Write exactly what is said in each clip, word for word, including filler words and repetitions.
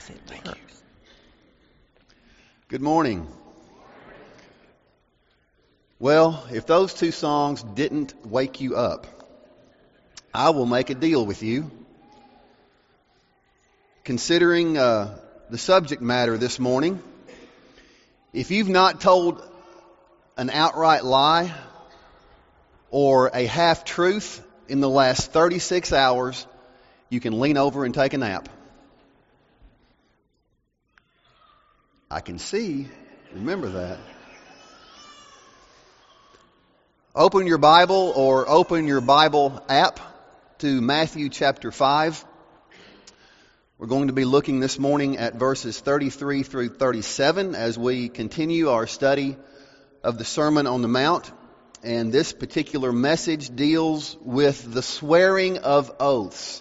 if it Thank works. you. Good morning. Well, if those two songs didn't wake you up, I will make a deal with you. Considering uh, the subject matter this morning, if you've not told an outright lie or a half-truth in the last thirty-six hours, you can lean over and take a nap. I can see. Remember that. Open your Bible or open your Bible app to Matthew chapter five. We're going to be looking this morning at verses thirty-three through thirty-seven as we continue our study of the Sermon on the Mount. And this particular message deals with the swearing of oaths.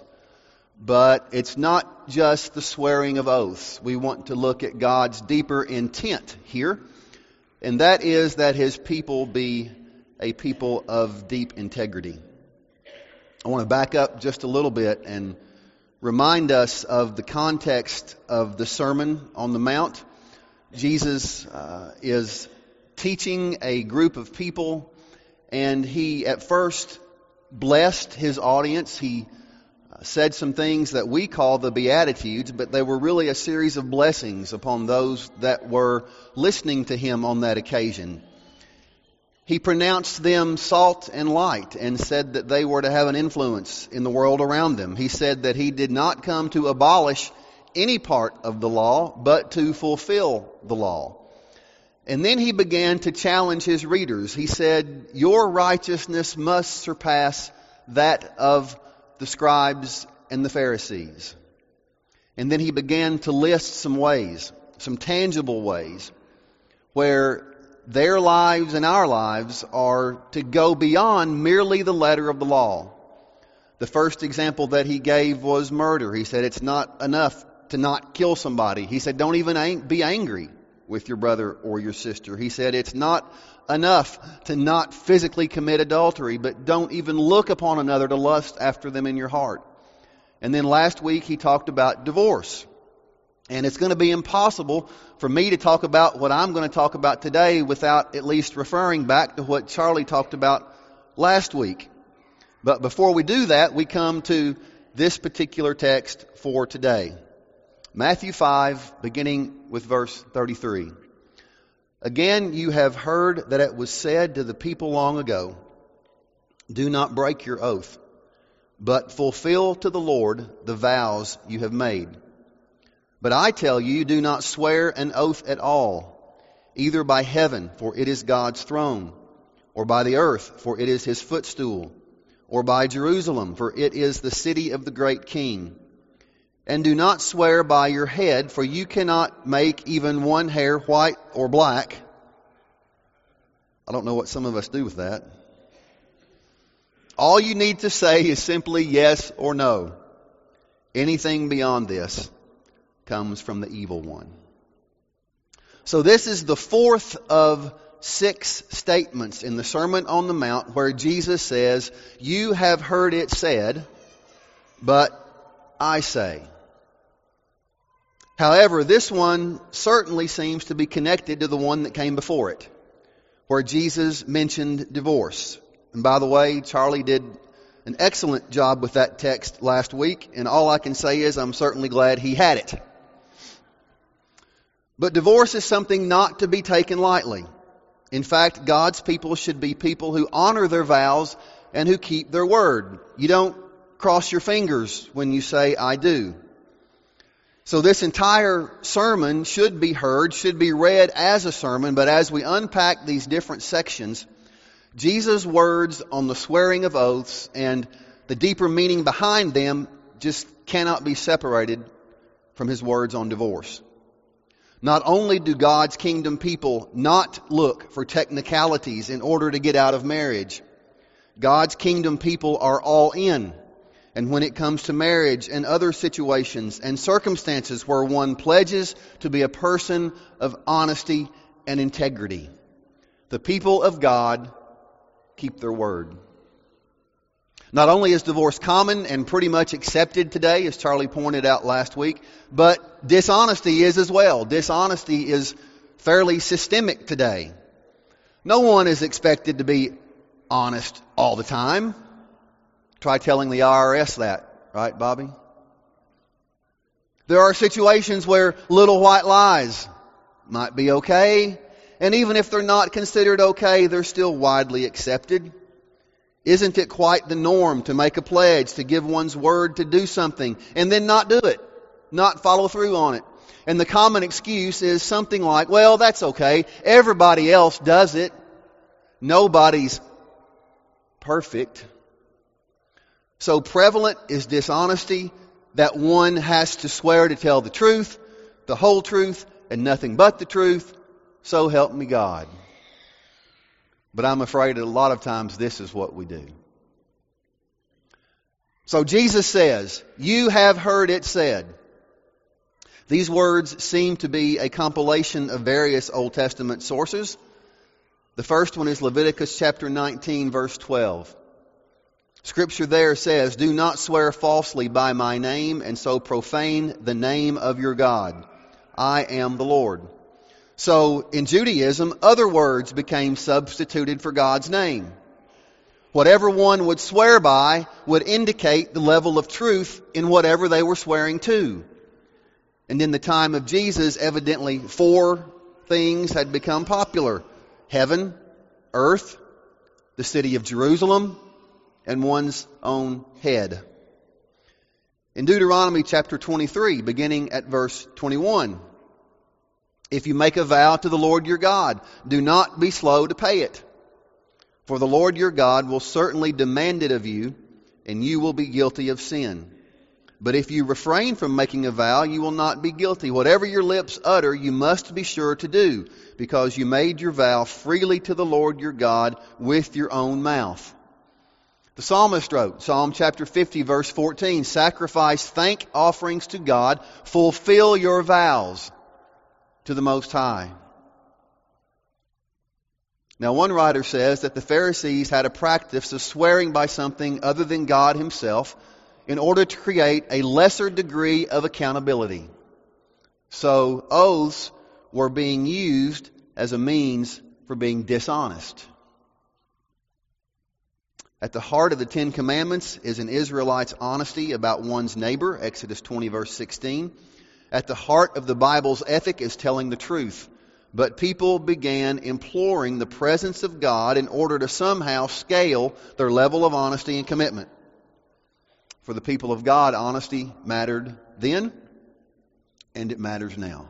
But it's not just the swearing of oaths. We want to look at God's deeper intent here. And that is that His people be a people of deep integrity. I want to back up just a little bit and remind us of the context of the Sermon on the Mount. Jesus uh, is teaching a group of people, and He at first blessed His audience. He uh, said some things that we call the Beatitudes, but they were really a series of blessings upon those that were listening to Him on that occasion. He pronounced them salt and light and said that they were to have an influence in the world around them. He said that He did not come to abolish any part of the law, but to fulfill the law. And then He began to challenge His readers. He said, "Your righteousness must surpass that of the scribes and the Pharisees." And then He began to list some ways, some tangible ways, where their lives and our lives are to go beyond merely the letter of the law. The first example that He gave was murder. He said it's not enough to not kill somebody. He said don't even ang- be angry with your brother or your sister. He said it's not enough to not physically commit adultery, but don't even look upon another to lust after them in your heart. And then last week He talked about divorce. And it's going to be impossible for me to talk about what I'm going to talk about today without at least referring back to what Charlie talked about last week. But before we do that, we come to this particular text for today. Matthew five, beginning with verse thirty-three. "Again, you have heard that it was said to the people long ago, 'Do not break your oath, but fulfill to the Lord the vows you have made.' But I tell you, do not swear an oath at all, either by heaven, for it is God's throne, or by the earth, for it is His footstool, or by Jerusalem, for it is the city of the great King. And do not swear by your head, for you cannot make even one hair white or black." I don't know what some of us do with that. "All you need to say is simply yes or no. Anything beyond this comes from the evil one." So this is the fourth of six statements in the Sermon on the Mount where Jesus says, "You have heard it said, but I say." However, this one certainly seems to be connected to the one that came before it, where Jesus mentioned divorce. And by the way, Charlie did an excellent job with that text last week, and all I can say is I'm certainly glad he had it. But divorce is something not to be taken lightly. In fact, God's people should be people who honor their vows and who keep their word. You don't cross your fingers when you say, "I do." So this entire sermon should be heard, should be read as a sermon, but as we unpack these different sections, Jesus' words on the swearing of oaths and the deeper meaning behind them just cannot be separated from His words on divorce. Not only do God's kingdom people not look for technicalities in order to get out of marriage, God's kingdom people are all in. And when it comes to marriage and other situations and circumstances where one pledges to be a person of honesty and integrity, the people of God keep their word. Not only is divorce common and pretty much accepted today, as Charlie pointed out last week, but dishonesty is as well. Dishonesty is fairly systemic today. No one is expected to be honest all the time. Try telling the I R S that, right, Bobby? There are situations where little white lies might be okay, and even if they're not considered okay, they're still widely accepted. Isn't it quite the norm to make a pledge, to give one's word to do something, and then not do it, not follow through on it? And the common excuse is something like, well, that's okay, everybody else does it. Nobody's perfect. So prevalent is dishonesty that one has to swear to tell the truth, the whole truth, and nothing but the truth, so help me God. But I'm afraid that a lot of times this is what we do. So Jesus says, you have heard it said. These words seem to be a compilation of various Old Testament sources. The first one is Leviticus chapter nineteen, verse twelve. Scripture there says, do not swear falsely by my name and so profane the name of your God. I am the Lord. So in Judaism, other words became substituted for God's name. Whatever one would swear by would indicate the level of truth in whatever they were swearing to. And in the time of Jesus, evidently four things had become popular. Heaven, earth, the city of Jerusalem, and one's own head. In Deuteronomy chapter twenty-three, beginning at verse twenty-one, if you make a vow to the Lord your God, do not be slow to pay it. For the Lord your God will certainly demand it of you, and you will be guilty of sin. But if you refrain from making a vow, you will not be guilty. Whatever your lips utter, you must be sure to do, because you made your vow freely to the Lord your God with your own mouth. The psalmist wrote, Psalm chapter fifty, verse fourteen, sacrifice thank offerings to God, fulfill your vows to the Most High. Now, one writer says that the Pharisees had a practice of swearing by something other than God Himself in order to create a lesser degree of accountability. So, oaths were being used as a means for being dishonest. At the heart of the Ten Commandments is an Israelite's honesty about one's neighbor, Exodus twenty, verse sixteen. At the heart of the Bible's ethic is telling the truth. But people began imploring the presence of God in order to somehow scale their level of honesty and commitment. For the people of God, honesty mattered then, and it matters now.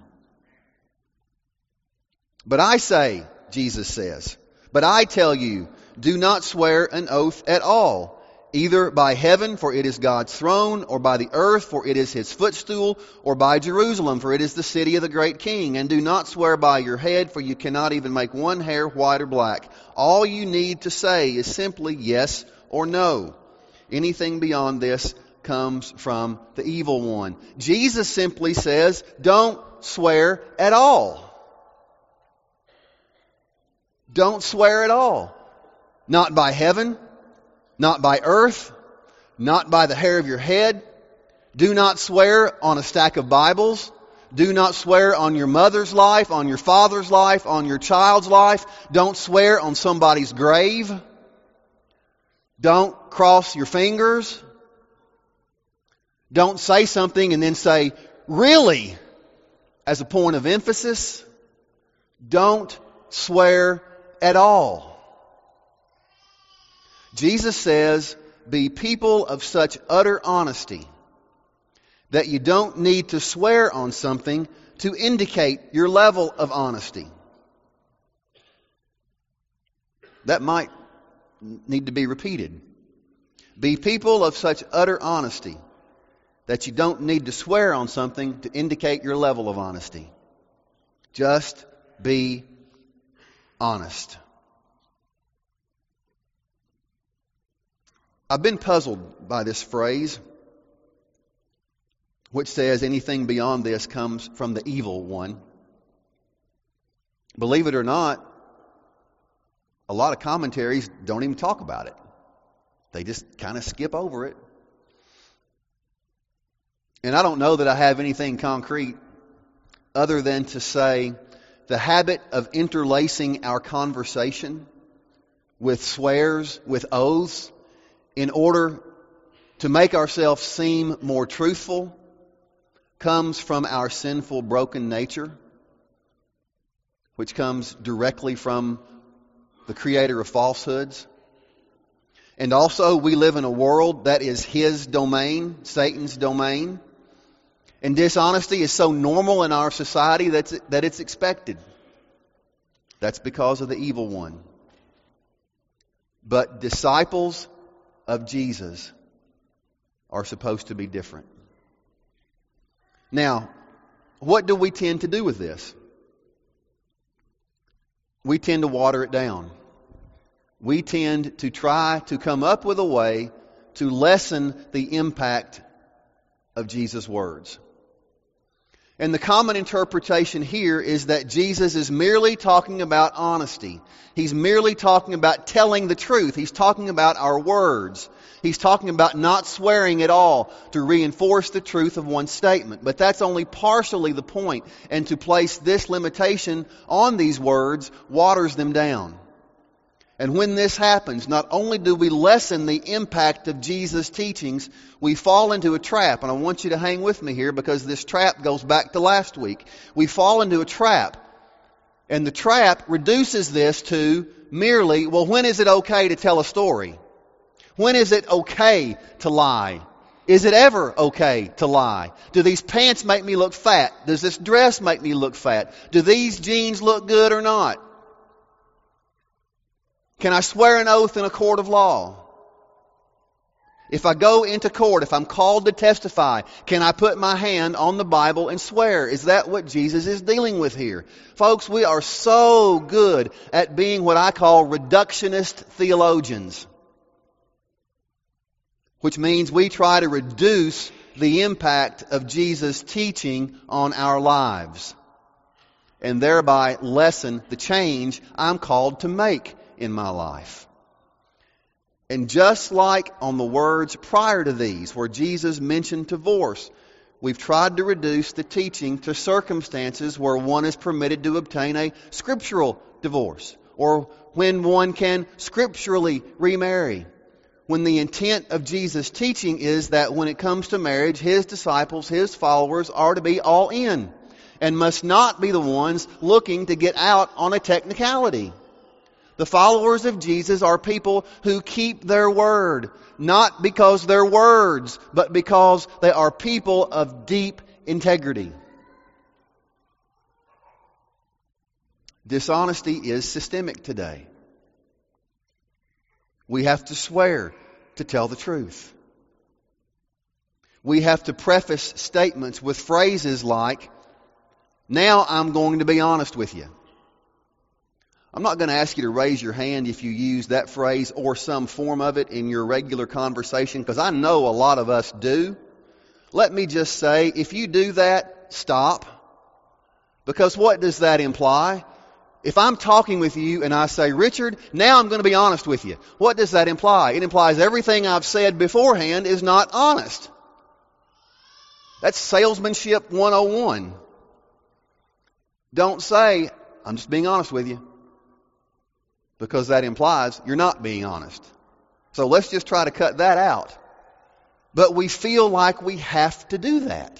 But I say, Jesus says, but I tell you, do not swear an oath at all, either by heaven, for it is God's throne, or by the earth, for it is His footstool, or by Jerusalem, for it is the city of the great King. And do not swear by your head, for you cannot even make one hair white or black. All you need to say is simply yes or no. Anything beyond this comes from the evil one. Jesus simply says, don't swear at all. Don't swear at all. Not by heaven, not by earth, not by the hair of your head. Do not swear on a stack of Bibles. Do not swear on your mother's life, on your father's life, on your child's life. Don't swear on somebody's grave. Don't cross your fingers. Don't say something and then say, really, as a point of emphasis. Don't swear at all. Jesus says, be people of such utter honesty that you don't need to swear on something to indicate your level of honesty. That might need to be repeated. Be people of such utter honesty that you don't need to swear on something to indicate your level of honesty. Just be honest. I've been puzzled by this phrase, which says anything beyond this comes from the evil one. Believe it or not, a lot of commentaries don't even talk about it. They just kind of skip over it. And I don't know that I have anything concrete other than to say the habit of interlacing our conversation with swears, with oaths, in order to make ourselves seem more truthful, comes from our sinful, broken nature, which comes directly from the creator of falsehoods. And also, we live in a world that is his domain, Satan's domain. And dishonesty is so normal in our society that it's, that it's expected. That's because of the evil one. But disciples of Jesus are supposed to be different. Now, what do we tend to do with this? We tend to water it down. We tend to try to come up with a way to lessen the impact of Jesus' words. And the common interpretation here is that Jesus is merely talking about honesty. He's merely talking about telling the truth. He's talking about our words. He's talking about not swearing at all to reinforce the truth of one's statement. But that's only partially the point. And to place this limitation on these words waters them down. And when this happens, not only do we lessen the impact of Jesus' teachings, we fall into a trap. And I want you to hang with me here because this trap goes back to last week. We fall into a trap. And the trap reduces this to merely, well, when is it okay to tell a story? When is it okay to lie? Is it ever okay to lie? Do these pants make me look fat? Does this dress make me look fat? Do these jeans look good or not? Can I swear an oath in a court of law? If I go into court, if I'm called to testify, can I put my hand on the Bible and swear? Is that what Jesus is dealing with here? Folks, we are so good at being what I call reductionist theologians, which means we try to reduce the impact of Jesus' teaching on our lives and thereby lessen the change I'm called to make in my life. And just like on the words prior to these, where Jesus mentioned divorce, we've tried to reduce the teaching to circumstances where one is permitted to obtain a scriptural divorce, or when one can scripturally remarry. When the intent of Jesus' teaching is that when it comes to marriage, His disciples, His followers are to be all in and must not be the ones looking to get out on a technicality. The followers of Jesus are people who keep their word, not because they're words, but because they are people of deep integrity. Dishonesty is systemic today. We have to swear to tell the truth. We have to preface statements with phrases like, "Now I'm going to be honest with you." I'm not going to ask you to raise your hand if you use that phrase or some form of it in your regular conversation, because I know a lot of us do. Let me just say, if you do that, stop. Because what does that imply? If I'm talking with you and I say, "Richard, now I'm going to be honest with you," what does that imply? It implies everything I've said beforehand is not honest. That's salesmanship one oh one. Don't say, "I'm just being honest with you," because that implies you're not being honest. So let's just try to cut that out. But we feel like we have to do that.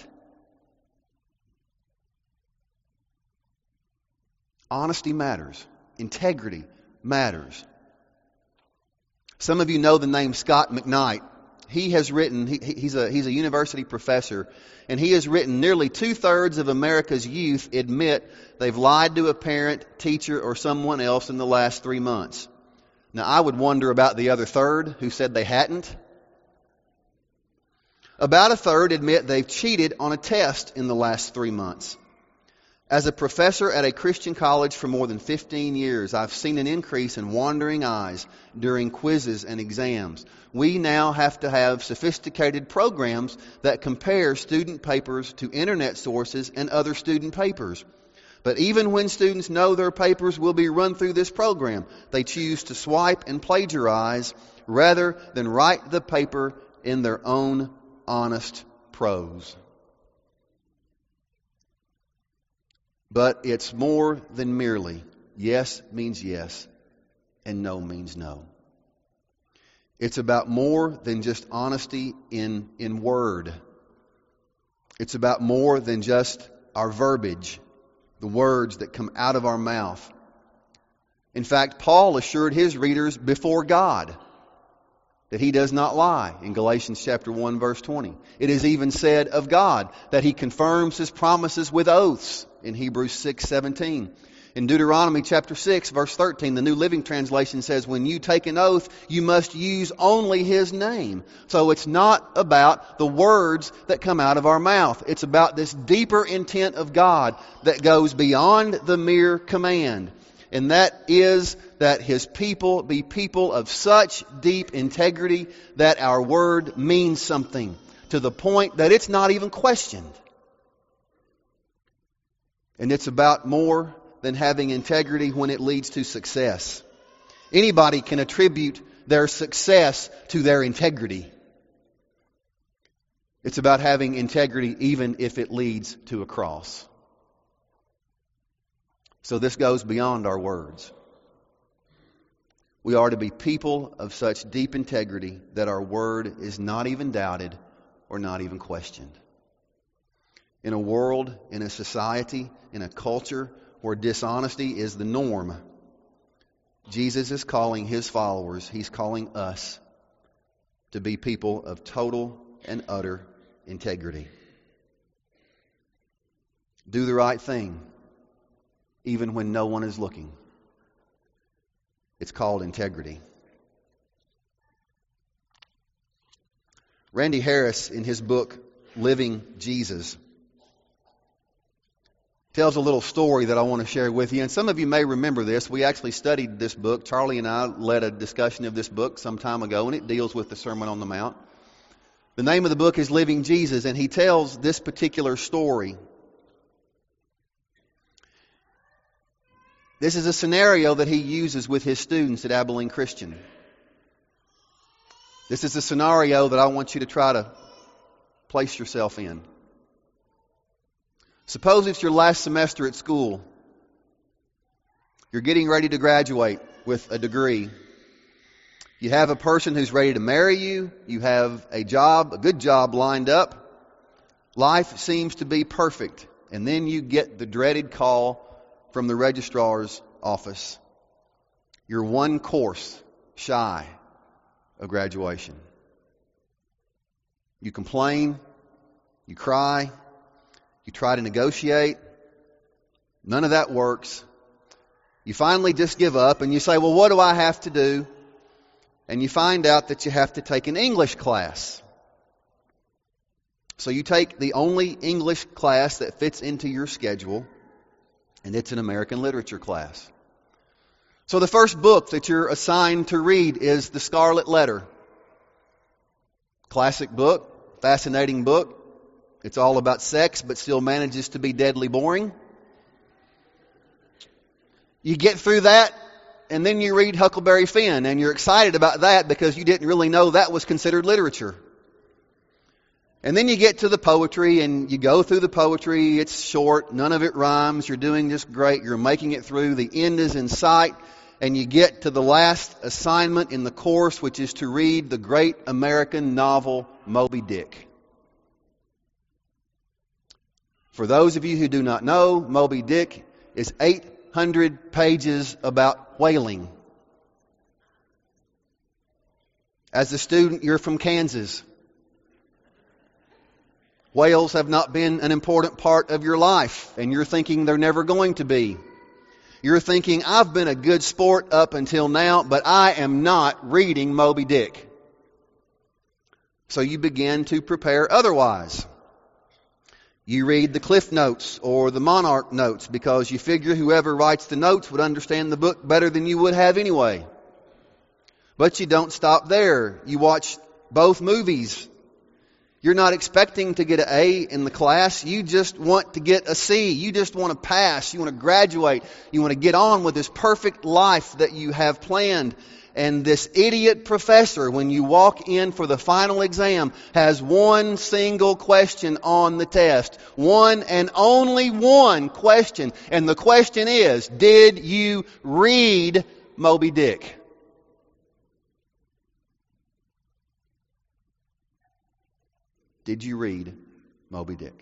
Honesty matters. Integrity matters. Some of you know the name Scott McKnight. He has written, he, he's a he's a university professor, and he has written nearly two-thirds of America's youth admit they've lied to a parent, teacher, or someone else in the last three months. Now, I would wonder about the other third who said they hadn't. About a third admit they've cheated on a test in the last three months. As a professor at a Christian college for more than fifteen years, I've seen an increase in wandering eyes during quizzes and exams. We now have to have sophisticated programs that compare student papers to internet sources and other student papers. But even when students know their papers will be run through this program, they choose to swipe and plagiarize rather than write the paper in their own honest prose. But it's more than merely yes means yes and no means no. It's about more than just honesty in, in word. It's about more than just our verbiage, the words that come out of our mouth. In fact, Paul assured his readers before God that he does not lie in Galatians chapter one, verse twenty. It is even said of God that he confirms his promises with oaths in Hebrews six seventeen. In Deuteronomy chapter six, verse thirteen, the New Living Translation says, when you take an oath, you must use only his name. So it's not about the words that come out of our mouth. It's about this deeper intent of God that goes beyond the mere command. And that is that his people be people of such deep integrity that our word means something, to the point that it's not even questioned. And it's about more than having integrity when it leads to success. Anybody can attribute their success to their integrity. It's about having integrity even if it leads to a cross. So this goes beyond our words. We are to be people of such deep integrity that our word is not even doubted or not even questioned. In a world, in a society, in a culture where dishonesty is the norm, Jesus is calling his followers, he's calling us to be people of total and utter integrity. Do the right thing, even when no one is looking. It's called integrity. Randy Harris, in his book, Living Jesus, tells a little story that I want to share with you. And some of you may remember this. We actually studied this book. Charlie and I led a discussion of this book some time ago, and it deals with the Sermon on the Mount. The name of the book is Living Jesus, and he tells this particular story. This is a scenario that he uses with his students at Abilene Christian. This is a scenario that I want you to try to place yourself in. Suppose it's your last semester at school. You're getting ready to graduate with a degree. You have a person who's ready to marry you. You have a job, a good job lined up. Life seems to be perfect. And then you get the dreaded call from the registrar's office. You're one course shy of graduation. You complain. You cry. You try to negotiate. None of that works. You finally just give up and you say, well, what do I have to do? And you find out that you have to take an English class. So you take the only English class that fits into your schedule, and it's an American literature class. So the first book that you're assigned to read is The Scarlet Letter. Classic book, fascinating book. It's all about sex, but still manages to be deadly boring. You get through that, and then you read Huckleberry Finn, and you're excited about that because you didn't really know that was considered literature. And then you get to the poetry, and you go through the poetry. It's short, none of it rhymes. You're doing just great. You're making it through. The end is in sight, and you get to the last assignment in the course, which is to read the great American novel, Moby Dick. For those of you who do not know, Moby Dick is eight hundred pages about whaling. As a student, you're from Kansas. Whales have not been an important part of your life, and you're thinking they're never going to be. You're thinking, I've been a good sport up until now, but I am not reading Moby Dick. So you begin to prepare otherwise. You read the Cliff Notes or the Monarch Notes because you figure whoever writes the notes would understand the book better than you would have anyway. But you don't stop there. You watch both movies. You're not expecting to get an A in the class. You just want to get a C. You just want to pass. You want to graduate. You want to get on with this perfect life that you have planned. And this idiot professor, when you walk in for the final exam, has one single question on the test. One and only one question. And the question is, did you read Moby Dick? Did you read Moby Dick?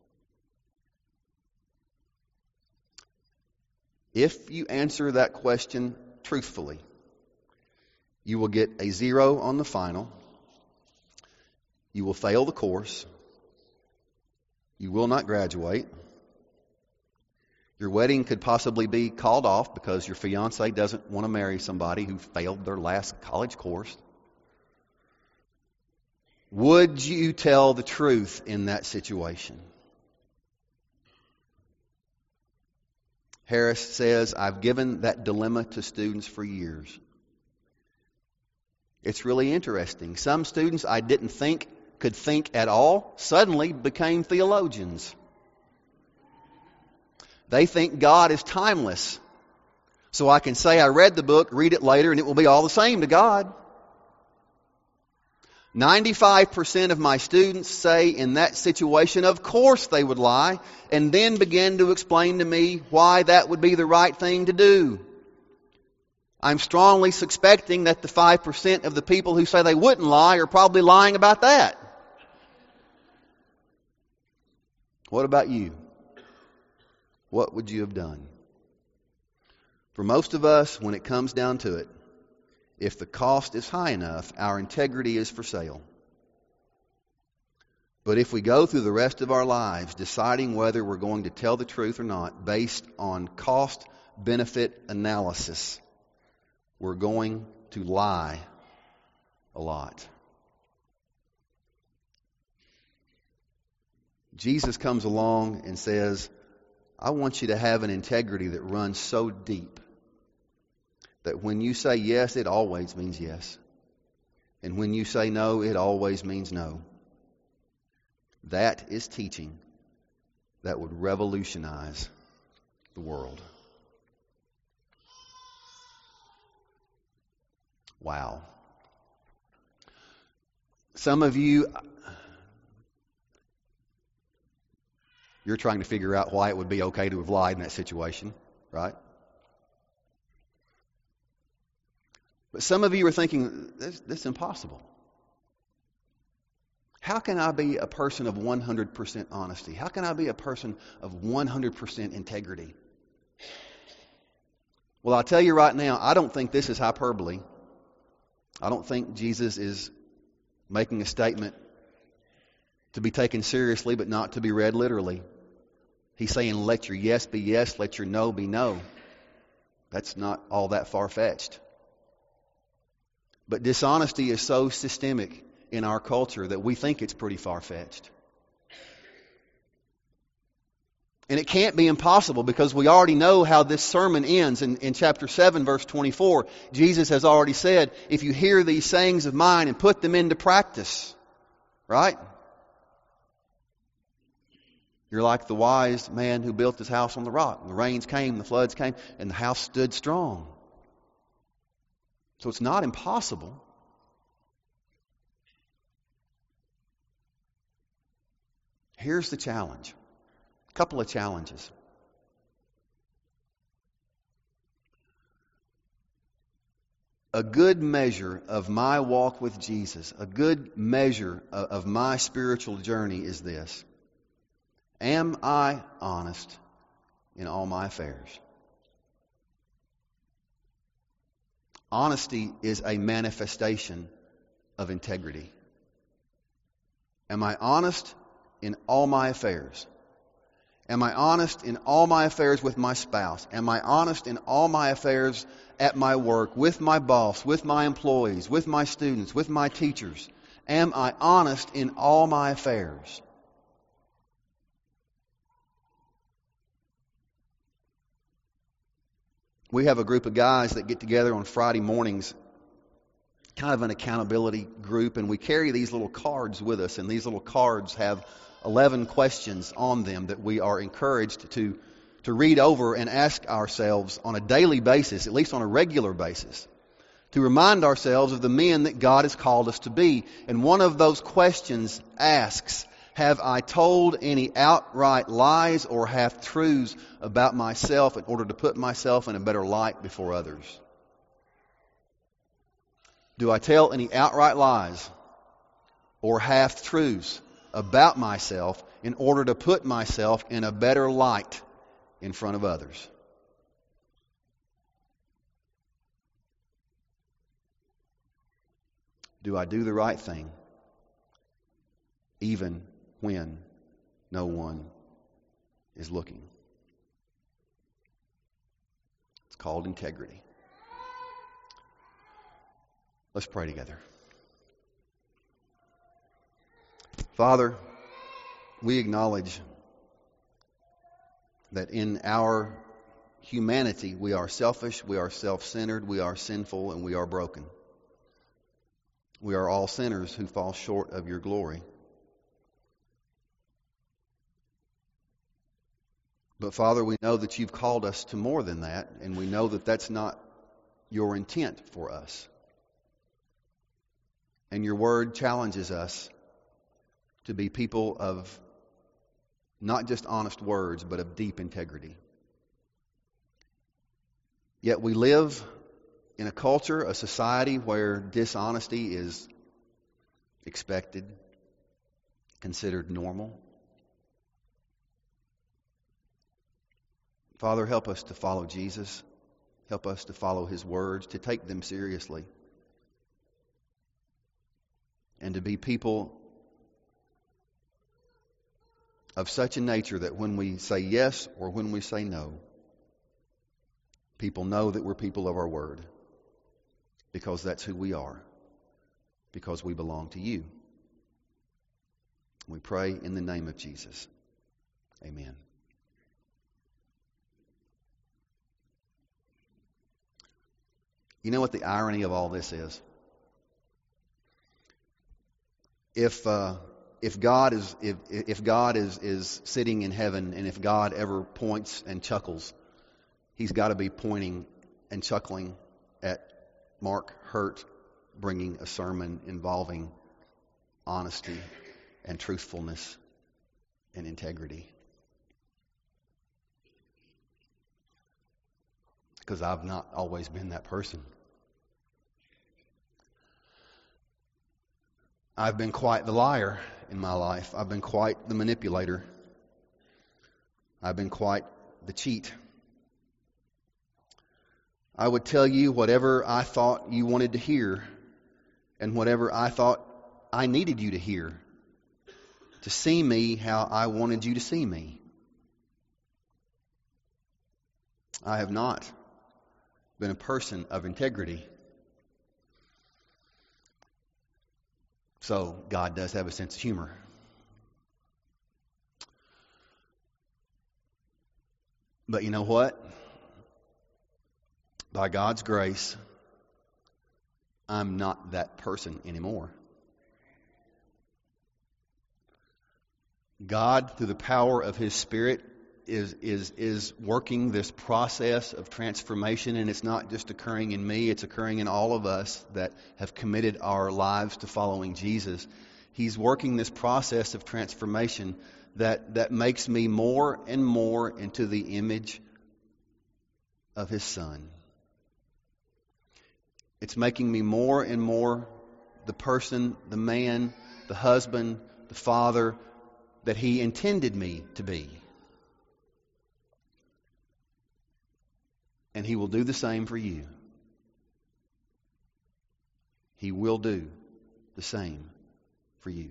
If you answer that question truthfully, you will get a zero on the final. You will fail the course. You will not graduate. Your wedding could possibly be called off because your fiance doesn't want to marry somebody who failed their last college course. Would you tell the truth in that situation? Harris says, I've given that dilemma to students for years. It's really interesting. Some students I didn't think could think at all suddenly became theologians. They think God is timeless. So I can say I read the book, read it later, and it will be all the same to God. ninety-five percent of my students say in that situation, of course they would lie, and then begin to explain to me why that would be the right thing to do. I'm strongly suspecting that the five percent of the people who say they wouldn't lie are probably lying about that. What about you? What would you have done? For most of us, when it comes down to it, if the cost is high enough, our integrity is for sale. But if we go through the rest of our lives deciding whether we're going to tell the truth or not based on cost-benefit analysis, we're going to lie a lot. Jesus comes along and says, I want you to have an integrity that runs so deep that when you say yes, it always means yes. And when you say no, it always means no. That is teaching that would revolutionize the world. Wow. Some of you, you're trying to figure out why it would be okay to have lied in that situation, right? But some of you are thinking, this, this is impossible. How can I be a person of one hundred percent honesty? How can I be a person of one hundred percent integrity? Well, I'll tell you right now, I don't think this is hyperbole. I don't think Jesus is making a statement to be taken seriously but not to be read literally. He's saying, let your yes be yes, let your no be no. That's not all that far-fetched. But dishonesty is so systemic in our culture that we think it's pretty far-fetched. And it can't be impossible because we already know how this sermon ends. In, in chapter seven, verse twenty-four, Jesus has already said, if you hear these sayings of mine and put them into practice, right? You're like the wise man who built his house on the rock. The rains came, the floods came, and the house stood strong. So it's not impossible. Here's the challenge. A couple of challenges. A good measure of my walk with Jesus, a good measure of my spiritual journey is this. Am I honest in all my affairs? Honesty is a manifestation of integrity. Am I honest in all my affairs? Am I honest in all my affairs with my spouse? Am I honest in all my affairs at my work, with my boss, with my employees, with my students, with my teachers? Am I honest in all my affairs? We have a group of guys that get together on Friday mornings kind of an accountability group, and we carry these little cards with us, and these little cards have eleven questions on them that we are encouraged to, to read over and ask ourselves on a daily basis, at least on a regular basis, to remind ourselves of the men that God has called us to be. And one of those questions asks, have I told any outright lies or half-truths about myself in order to put myself in a better light before others? Do I tell any outright lies or half-truths about myself in order to put myself in a better light in front of others? Do I do the right thing even when no one is looking? It's called integrity. Let's pray together. Father, we acknowledge that in our humanity we are selfish, we are self-centered, we are sinful, and we are broken. We are all sinners who fall short of your glory. But Father, we know that you've called us to more than that, and we know that that's not your intent for us. And your word challenges us to be people of not just honest words, but of deep integrity. Yet we live in a culture, a society where dishonesty is expected, considered normal. Father, help us to follow Jesus. Help us to follow his words, to take them seriously, and to be people of such a nature that when we say yes or when we say no, people know that we're people of our word, because that's who we are, because we belong to you. We pray in the name of Jesus. Amen. You know what the irony of all this is? If uh, if God is if if God is is sitting in heaven, and if God ever points and chuckles, he's got to be pointing and chuckling at Mark Hurt bringing a sermon involving honesty and truthfulness and integrity. Because I've not always been that person. I've been quite the liar in my life. I've been quite the manipulator. I've been quite the cheat. I would tell you whatever I thought you wanted to hear, and whatever I thought I needed you to hear, to see me how I wanted you to see me. I have not been a person of integrity. So God does have a sense of humor. But you know what? By God's grace, I'm not that person anymore. God, through the power of His Spirit, is is is working this process of transformation, and it's not just occurring in me, it's occurring in all of us that have committed our lives to following Jesus. He's working this process of transformation that, that makes me more and more into the image of His Son. It's making me more and more the person, the man, the husband, the father that He intended me to be. And He will do the same for you. He will do the same for you.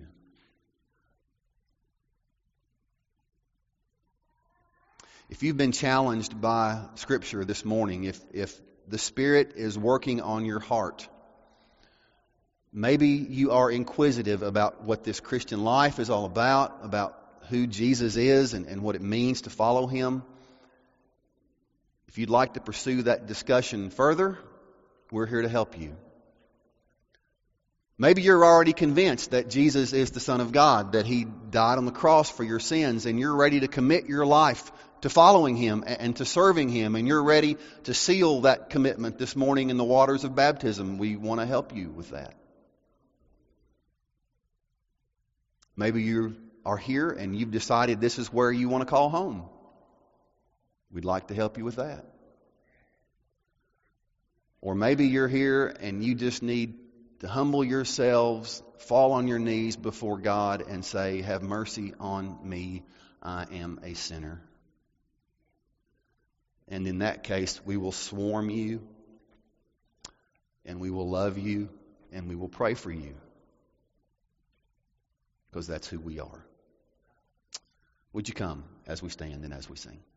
If you've been challenged by Scripture this morning, if, if the Spirit is working on your heart, maybe you are inquisitive about what this Christian life is all about, about who Jesus is and, and what it means to follow Him. If you'd like to pursue that discussion further, we're here to help you. Maybe you're already convinced that Jesus is the Son of God, that He died on the cross for your sins, and you're ready to commit your life to following Him and to serving Him, and you're ready to seal that commitment this morning in the waters of baptism. We want to help you with that. Maybe you are here and you've decided this is where you want to call home. We'd like to help you with that. Or maybe you're here and you just need to humble yourselves, fall on your knees before God and say, "Have mercy on me, I am a sinner." And in that case, we will swarm you, and we will love you, and we will pray for you. Because that's who we are. Would you come as we stand and as we sing?